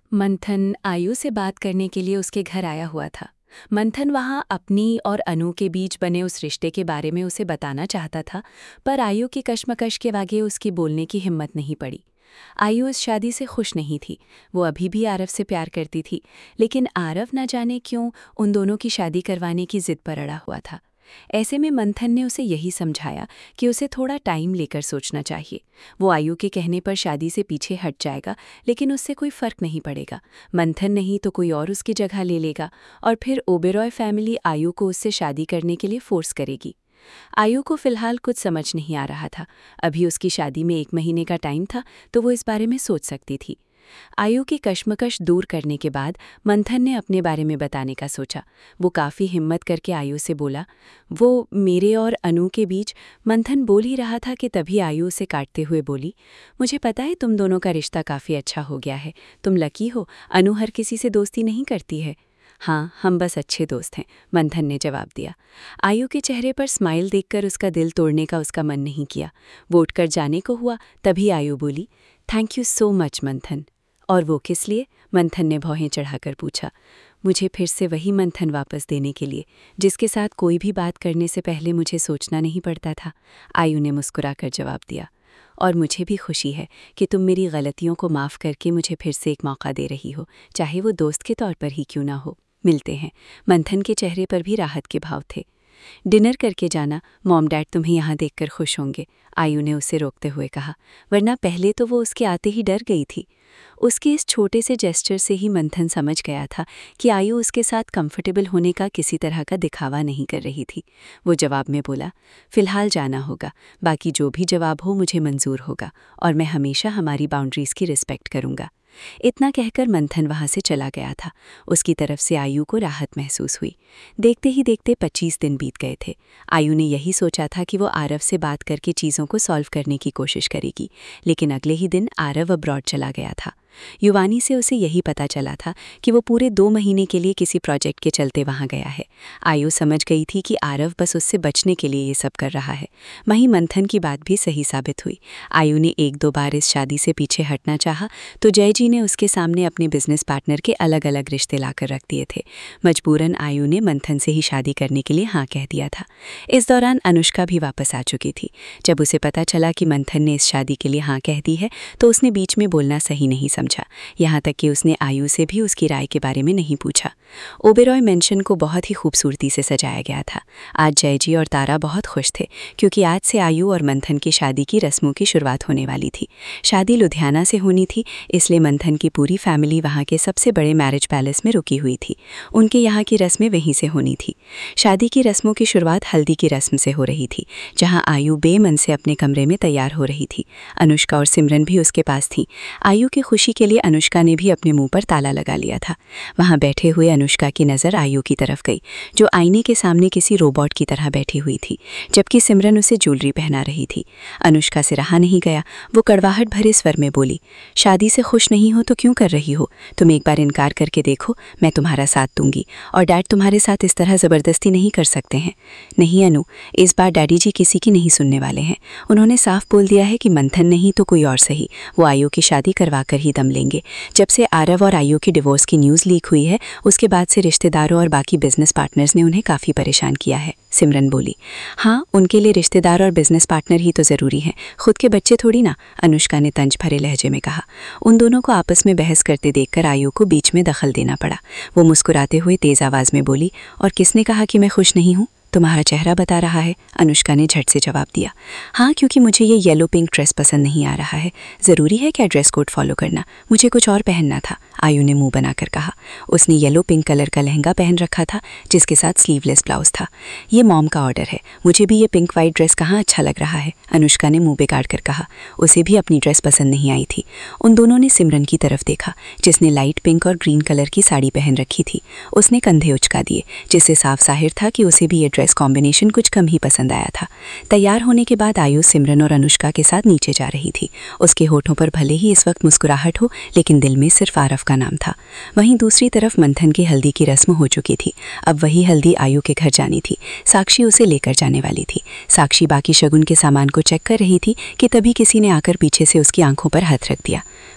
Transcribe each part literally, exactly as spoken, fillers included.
मंथन आयु से बात करने के लिए उसके घर आया हुआ था। मंथन वहाँ अपनी और अनु के बीच बने उस रिश्ते के बारे में उसे बताना चाहता था, पर आयु की कश्मकश के आगे उसकी बोलने की हिम्मत नहीं पड़ी। आयु इस शादी से खुश नहीं थी। वो अभी भी आरव से प्यार करती थी, लेकिन आरव न जाने क्यों उन दोनों की शादी करवाने की जिद पर अड़ा हुआ था। ऐसे में मंथन ने उसे यही समझाया कि उसे थोड़ा टाइम लेकर सोचना चाहिए। वो आयु के कहने पर शादी से पीछे हट जाएगा, लेकिन उससे कोई फर्क नहीं पड़ेगा। मंथन नहीं तो कोई और उसकी जगह ले लेगा, और फिर ओबेरॉय फैमिली आयु को उससे शादी करने के लिए फोर्स करेगी। आयु को फिलहाल कुछ समझ नहीं आ रहा था। अभी उसकी शादी में एक महीने का टाइम था, तो वो इस बारे में सोच सकती थी। आयु की कश्मकश दूर करने के बाद मंथन ने अपने बारे में बताने का सोचा। वो काफ़ी हिम्मत करके आयु से बोला, वो मेरे और अनु के बीच। मंथन बोल ही रहा था कि तभी आयु उसे काटते हुए बोली, मुझे पता है तुम दोनों का रिश्ता काफ़ी अच्छा हो गया है। तुम लकी हो, अनु हर किसी से दोस्ती नहीं करती है। हाँ, हम बस अच्छे दोस्त हैं, मंथन ने जवाब दिया। आयु के चेहरे पर स्माइल देखकर उसका दिल तोड़ने का उसका मन नहीं किया। वो उठकर जाने को हुआ, तभी आयु बोली, थैंक यू सो मच मंथन। और वो किस लिए? मंथन ने भौहें चढ़ाकर पूछा। मुझे फिर से वही मंथन वापस देने के लिए, जिसके साथ कोई भी बात करने से पहले मुझे सोचना नहीं पड़ता था, आयु ने मुस्कुराकर जवाब दिया। और मुझे भी खुशी है कि तुम मेरी गलतियों को माफ़ करके मुझे फिर से एक मौका दे रही हो, चाहे वो दोस्त के तौर पर ही क्यों ना हो। मिलते हैं। मंथन के चेहरे पर भी राहत के भाव थे। डिनर करके जाना, मॉम डैड तुम्हें यहाँ देखकर खुश होंगे, आयु ने उसे रोकते हुए कहा, वरना पहले तो वो उसके आते ही डर गई थी। उसके इस छोटे से जेस्चर से ही मंथन समझ गया था कि आयु उसके साथ कंफर्टेबल होने का किसी तरह का दिखावा नहीं कर रही थी। वो जवाब में बोला, फ़िलहाल जाना होगा, बाकी जो भी जवाब हो मुझे मंजूर होगा, और मैं हमेशा हमारी बाउंड्रीज़ की रिस्पेक्ट करूँगा। इतना कहकर मंथन वहाँ से चला गया था। उसकी तरफ से आयु को राहत महसूस हुई। देखते ही देखते पच्चीस दिन बीत गए थे। आयु ने यही सोचा था कि वो आरव से बात करके चीज़ों को सॉल्व करने की कोशिश करेगी, लेकिन अगले ही दिन आरव अब्रॉड चला गया था। युवानी से उसे यही पता चला था कि वो पूरे दो महीने के लिए किसी प्रोजेक्ट के चलते वहाँ गया है। आयु समझ गई थी कि आरव बस उससे बचने के लिए ये सब कर रहा है। वहीं मंथन की बात भी सही साबित हुई। आयु ने एक दो बार इस शादी से पीछे हटना चाहा, तो जय जी ने उसके सामने अपने बिजनेस पार्टनर के अलग अलग रिश्ते लाकर रख दिए थे। मजबूरन आयु ने मंथन से ही शादी करने के लिए हाँ कह दिया था। इस दौरान अनुष्का भी वापस आ चुकी थी। जब उसे पता चला कि मंथन ने इस शादी के लिए हाँ कह दी है, तो उसने बीच में बोलना सही नहीं समझा। यहाँ तक कि उसने आयु से भी उसकी राय के बारे में नहीं पूछा। ओबेरॉय मेंशन को बहुत ही खूबसूरती से सजाया गया था। आज जय जी और तारा बहुत खुश थे, क्योंकि आज से आयु और मंथन की शादी की रस्मों की शुरुआत होने वाली थी। शादी लुधियाना से होनी थी, इसलिए मंथन की पूरी फैमिली वहाँ के सबसे बड़े मैरिज पैलेस में रुकी हुई थी। उनके यहाँ की रस्में वहीं से होनी थी। शादी की रस्मों की शुरुआत हल्दी की रस्म से हो रही थी, जहाँ आयु बेमन से अपने कमरे में तैयार हो रही थी। अनुष्का और सिमरन भी उसके पास थी। आयु की खुशी के लिए अनुष्का ने भी अपने मुंह पर ताला लगा लिया था। वहां बैठे हुए अनुष्का की नज़र आयु की तरफ गई, जो आईने के सामने किसी रोबोट की तरह बैठी हुई थी, जबकि सिमरन उसे ज्वेलरी पहना रही थी। अनुष्का से रहा नहीं गया। वो कड़वाहट भरे स्वर में बोली, शादी से खुश नहीं हो तो क्यों कर रही हो? तुम एक बार इनकार करके देखो, मैं तुम्हारा साथ दूंगी, और डैड तुम्हारे साथ इस तरह ज़बरदस्ती नहीं कर सकते हैं। नहीं अनु, इस बार डैडी जी किसी की नहीं सुनने वाले हैं। उन्होंने साफ बोल दिया है कि मंथन नहीं तो कोई और सही, वो आयु की शादी करवा कर ही दम लेंगे। जब से आरव और आयु की डिवोर्स की न्यूज़ लीक हुई है, उसके बाद से रिश्तेदारों और बाकी बिजनेस पार्टनर्स ने उन्हें काफ़ी परेशान किया है, सिमरन बोली। हाँ, उनके लिए रिश्तेदार और बिजनेस पार्टनर ही तो ज़रूरी हैं, खुद के बच्चे थोड़ी ना, अनुष्का ने तंज भरे लहजे में कहा। उन दोनों को आपस में बहस करते देखकर आयु को बीच में दखल देना पड़ा। वो मुस्कुराते हुए तेज़ आवाज़ में बोली, और किसने कहा कि मैं खुश नहीं हूँ? तुम्हारा चेहरा बता रहा है, अनुष्का ने झट से जवाब दिया। हाँ, क्योंकि मुझे ये येलो पिंक ड्रेस पसंद नहीं आ रहा है। ज़रूरी है क्या ड्रेस कोड फॉलो करना? मुझे कुछ और पहनना था, आयु ने मुंह बनाकर कहा। उसने येलो पिंक कलर का लहंगा पहन रखा था, जिसके साथ स्लीवलेस ब्लाउज था। ये मॉम का ऑर्डर है, मुझे भी ये पिंक वाइट ड्रेस कहाँ अच्छा लग रहा है, अनुष्का ने मुंह बिगाड़ कर कहा। उसे भी अपनी ड्रेस पसंद नहीं आई थी। उन दोनों ने सिमरन की तरफ देखा, जिसने लाइट पिंक और ग्रीन कलर की साड़ी पहन रखी थी। उसने कंधे उचका दिए, जिससे साफ जाहिर था कि उसे भी ये ड्रेस कॉम्बिनेशन कुछ कम ही पसंद आया था। तैयार होने के बाद आयु सिमरन और अनुष्का के साथ नीचे जा रही थी। उसके होठों पर भले ही इस वक्त मुस्कुराहट हो, लेकिन दिल में सिर्फ आरव का नाम था। वहीं दूसरी तरफ मंथन की हल्दी की रस्म हो चुकी थी। अब वही हल्दी आयु के घर जानी थी। साक्षी उसे लेकर जाने वाली थी। साक्षी बाकी शगुन के सामान को चेक कर रही थी कि तभी किसी ने आकर पीछे से उसकी आंखों पर हाथ रख दिया।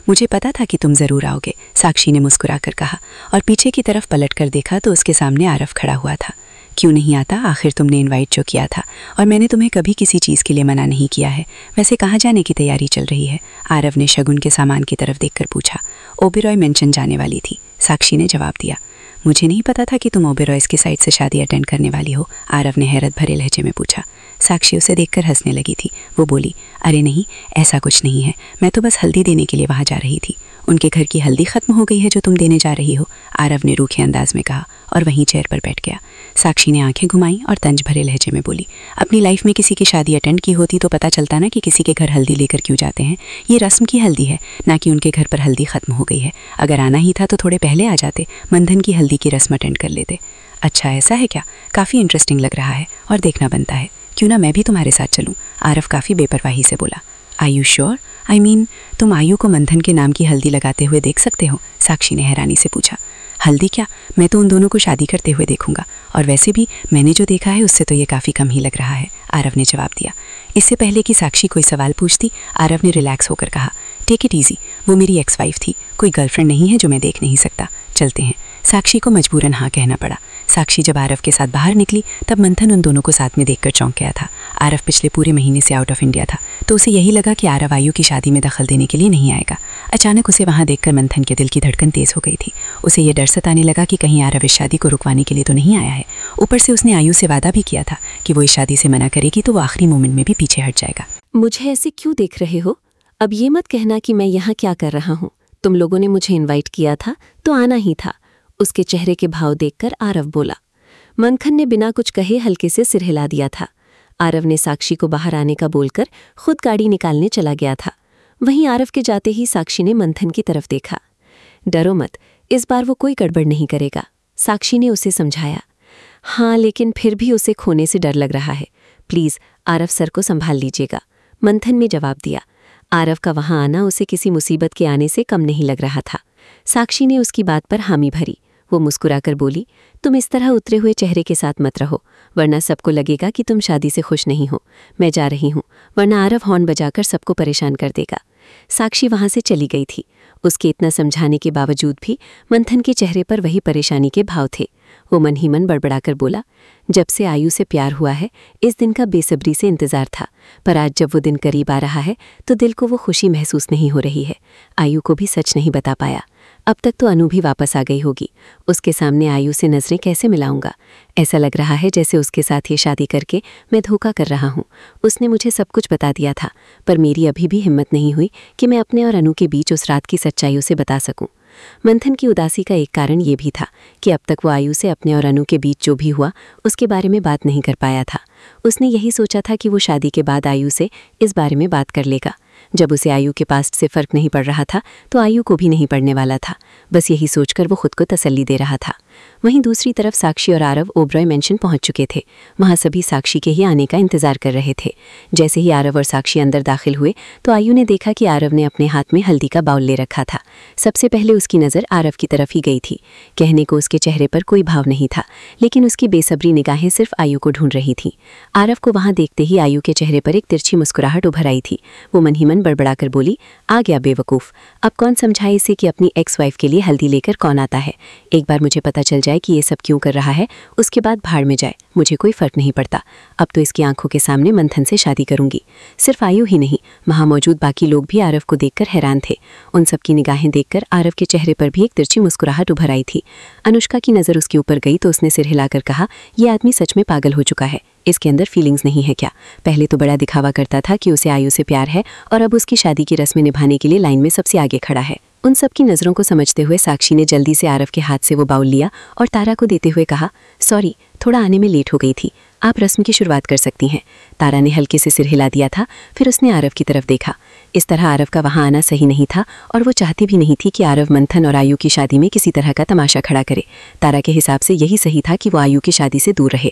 मुझे पता था कि तुम ज़रूर आओगे, साक्षी ने मुस्कुराकर कहा और पीछे की तरफ पलट कर देखा तो उसके सामने आरव खड़ा हुआ था। क्यों नहीं आता, आखिर तुमने इनवाइट जो किया था और मैंने तुम्हें कभी किसी चीज़ के लिए मना नहीं किया है। वैसे कहाँ जाने की तैयारी चल रही है? आरव ने शगुन के सामान की तरफ देखकर पूछा। ओबेरॉय मेंशन जाने वाली थी, साक्षी ने जवाब दिया। मुझे नहीं पता था कि तुम ओबेरॉयज की साइड से शादी अटेंड करने वाली हो, आरव ने हैरत भरे लहजे में पूछा। साक्षी उसे देखकर हंसने लगी थी। वो बोली, अरे नहीं, ऐसा कुछ नहीं है, मैं तो बस हल्दी देने के लिए वहाँ जा रही थी। उनके घर की हल्दी खत्म हो गई है जो तुम देने जा रही हो, आरव ने रूखे अंदाज में कहा और वहीं चेयर पर बैठ गया। साक्षी ने आंखें घुमाई और तंज भरे लहजे में बोली, अपनी लाइफ में किसी की शादी अटेंड की होती तो पता चलता ना कि किसी के घर हल्दी लेकर क्यों जाते हैं। ये रस्म की हल्दी है, ना कि उनके घर पर हल्दी खत्म हो गई है। अगर आना ही था तो थोड़े पहले आ जाते, मंथन की हल्दी की रस्म अटेंड कर लेते। अच्छा ऐसा है क्या? काफ़ी इंटरेस्टिंग लग रहा है और देखना बनता है। क्यों ना मैं भी तुम्हारे साथ चलूँ, आरव काफ़ी बेपरवाही से बोला। Are you sure? I mean तुम आयु को मंथन के नाम की हल्दी लगाते हुए देख सकते हो? साक्षी ने हैरानी से पूछा। हल्दी क्या, मैं तो उन दोनों को शादी करते हुए देखूंगा, और वैसे भी मैंने जो देखा है उससे तो ये काफ़ी कम ही लग रहा है, आरव ने जवाब दिया। इससे पहले कि साक्षी कोई सवाल पूछती, आरव ने रिलैक्स होकर कहा, टेक इट ईजी, वो मेरी एक्स वाइफ थी, कोई गर्लफ्रेंड नहीं है जो मैं देख नहीं सकता, चलते हैं। साक्षी को मजबूरन हाँ कहना पड़ा। साक्षी जब आरव के साथ बाहर निकली तब मंथन उन दोनों को साथ में देखकर चौंक गया था। आरव पिछले पूरे महीने से आउट ऑफ इंडिया था, तो उसे यही लगा कि आरव आयु की शादी में दखल देने के लिए नहीं आएगा। अचानक उसे वहाँ देखकर मंथन के दिल की धड़कन तेज हो गई थी। उसे ये डर सताने लगा कि कहीं आरव इस शादी को रुकवाने के लिए तो नहीं आया है। ऊपर से उसने आयु से वादा भी किया था कि वो इस शादी से मना करेगी तो वो आखिरी मोमेंट में भी पीछे हट जाएगा। मुझे ऐसे क्यों देख रहे हो? अब ये मत कहना कि मैं यहाँ क्या कर रहा हूँ। तुम लोगों ने मुझे इन्वाइट किया था तो आना ही था, उसके चेहरे के भाव देखकर आरव बोला। मंथन ने बिना कुछ कहे हल्के से सिर हिला दिया था। आरव ने साक्षी को बाहर आने का बोलकर खुद गाड़ी निकालने चला गया था। वहीं आरव के जाते ही साक्षी ने मंथन की तरफ देखा। डरो मत, इस बार वो कोई गड़बड़ नहीं करेगा, साक्षी ने उसे समझाया। हाँ, लेकिन फिर भी उसे खोने से डर लग रहा है। प्लीज़ आरव सर को संभाल लीजिएगा, मंथन ने जवाब दिया। आरव का वहाँ आना उसे किसी मुसीबत के आने से कम नहीं लग रहा था। साक्षी ने उसकी बात पर हामी भरी। वो मुस्कुराकर बोली, तुम इस तरह उतरे हुए चेहरे के साथ मत रहो, वरना सबको लगेगा कि तुम शादी से खुश नहीं हो। मैं जा रही हूँ, वरना आरव हॉर्न बजाकर सबको परेशान कर देगा। साक्षी वहाँ से चली गई थी। उसके इतना समझाने के बावजूद भी मंथन के चेहरे पर वही परेशानी के भाव थे। वो मन ही मन बड़बड़ाकर बोला, जब से आयु से प्यार हुआ है इस दिन का बेसब्री से इंतजार था, पर आज जब वो दिन करीब आ रहा है तो दिल को वो खुशी महसूस नहीं हो रही है। आयु को भी सच नहीं बता पाया। अब तक तो अनु भी वापस आ गई होगी, उसके सामने आयु से नजरें कैसे मिलाऊंगा? ऐसा लग रहा है जैसे उसके साथ ये शादी करके मैं धोखा कर रहा हूँ। उसने मुझे सब कुछ बता दिया था, पर मेरी अभी भी हिम्मत नहीं हुई कि मैं अपने और अनु के बीच उस रात की सच्चाई उसे बता सकूं। मंथन की उदासी का एक कारण ये भी था कि अब तक वो आयु से अपने और अनु के बीच जो भी हुआ उसके बारे में बात नहीं कर पाया था। उसने यही सोचा था कि वो शादी के बाद आयु से इस बारे में बात कर लेगा। जब उसे आयु के पास्ट से फर्क नहीं पड़ रहा था तो आयु को भी नहीं पड़ने वाला था। बस यही सोचकर वो खुद को तसल्ली दे रहा था। वहीं दूसरी तरफ साक्षी और आरव ओबरॉय मेंशन पहुंच चुके थे। वहां सभी साक्षी के ही आने का इंतजार कर रहे थे। जैसे ही आरव और साक्षी अंदर दाखिल हुए तो आयु ने देखा कि आरव ने अपने हाथ में हल्दी का बाउल ले रखा था। सबसे पहले उसकी नज़र आरव की तरफ ही गई थी। कहने को उसके चेहरे पर कोई भाव नहीं था, लेकिन उसकी बेसब्री निगाहें सिर्फ आयु को ढूंढ रही थीं। आरव को वहां देखते ही आयु के चेहरे पर एक तिरछी मुस्कुराहट उभर आई थी। वो मन ही मन बड़बड़ाकर बोली, आ गया बेवकूफ़, अब कौन समझाए इसे कि अपनी एक्स वाइफ के लिए हल्दी लेकर कौन आता है। एक बार मुझे पता चल जाए कि ये सब क्यों कर रहा है, उसके बाद भाड़ में जाए, मुझे कोई फर्क नहीं पड़ता। अब तो इसकी आंखों के सामने मंथन से शादी करूंगी। सिर्फ आयु ही नहीं, वहां मौजूद बाकी लोग भी आरव को देखकर हैरान थे। उन सबकी निगाहें देखकर आरव के चेहरे पर भी एक तिरछी मुस्कुराहट उभर आई थी। अनुष्का की नज़र उसके ऊपर गई तो उसने सिर हिलाकर कहा, यह आदमी सच में पागल हो चुका है, इसके अंदर फीलिंग्स नहीं है क्या? पहले तो बड़ा दिखावा करता था कि उसे आयु से प्यार है और अब उसकी शादी की रस्में निभाने के लिए लाइन में सबसे आगे खड़ा है। उन सब की नज़रों को समझते हुए साक्षी ने जल्दी से आरव के हाथ से वो बाउल लिया और तारा को देते हुए कहा, सॉरी, थोड़ा आने में लेट हो गई थी, आप रस्म की शुरुआत कर सकती हैं। तारा ने हल्के से सिर हिला दिया था, फिर उसने आरव की तरफ देखा। इस तरह आरव का वहाँ आना सही नहीं था और वो चाहती भी नहीं थी कि आरव मंथन और आयु की शादी में किसी तरह का तमाशा खड़ा करे। तारा के हिसाब से यही सही था कि वो आयु की शादी से दूर रहे।